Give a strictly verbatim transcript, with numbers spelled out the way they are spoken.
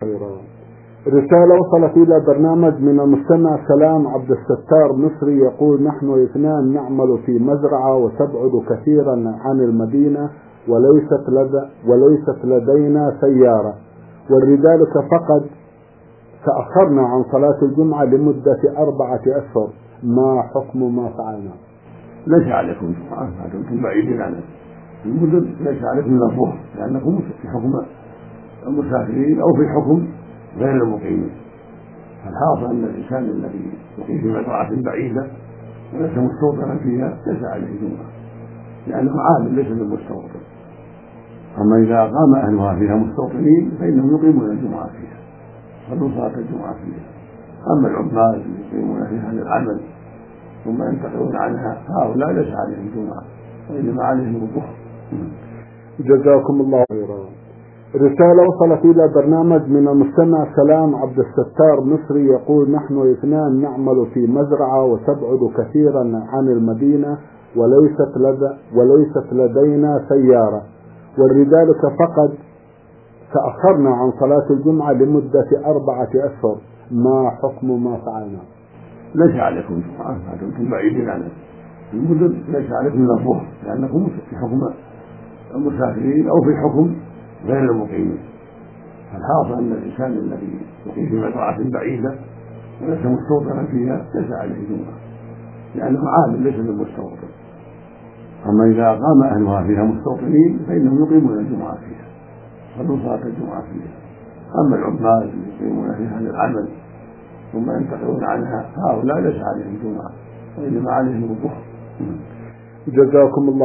خيرا. رسالة وصلت إلى برنامج من المستمع سلام عبد الستار مصري، يقول: نحن اثنان نعمل في مزرعة وتبعد كثيرا عن المدينة، وليست, لدى وليست لدينا سيارة، ولذلك فقد تأخرنا عن صلاة الجمعة لمدة أربعة أشهر. ما حكم ما فعلنا؟ ليس عليكم جمعة ما دمتم بعيدين عن المدن، ليس عليكم إلا الظهر، لأنكم في حكم المسافرين أو في حكم غير المقيمين. فالحاصل أن الإنسان الذي يقيم في مزرعة بعيدة وليس مستوطنا فيها ليس عليه جمعة، لأنه عامل ليس بالمستوطن. أما إذا قام أهلها فيها مستوطنين فإنهم يقيمون الجمعة فيها، صلوا صلاة الجمعة فيها. أما العمال اللي يقيمون في هذا العمل ثم ينتقلون عنها فهؤلاء ليس عليهم جمعة، وإنما عليهم الظهر. جزاكم الله خيرا. رسالة وصلت إلى برنامج من المستمع سلام عبد الستار مصري، يقول: نحن اثنان نعمل في مزرعة وتبعد كثيرا عن المدينة، وليست, لدى وليست لدينا سيارة، ولذلك فقد تأخرنا عن صلاة الجمعة لمدة أربعة أشهر. ما حكم ما فعلنا؟ ليس عليكم جمعة ما دمتم بعيدين عن المدن، ليس عليكم إلا الظهر، لأنكم في حكم المسافرين أو في حكم غير المقيمين. فالحاصل أن الإنسان الذي يقيم في مزرعة بعيدة وليس مستوطنا فيها ليس عليه جمعة، لأنه عامل ليس بالمستوطن. أما إذا قام أهلها فيها مستوطنين فإنهم يقيمون الجمعة فيها، صلوا صلاة الجمعة فيها. أما العمال اللي يقيمون في هذا العمل ثم ينتقلون عنها فهؤلاء ليس عليهم جمعة، وإنما عليهم الظهر. جزاكم الله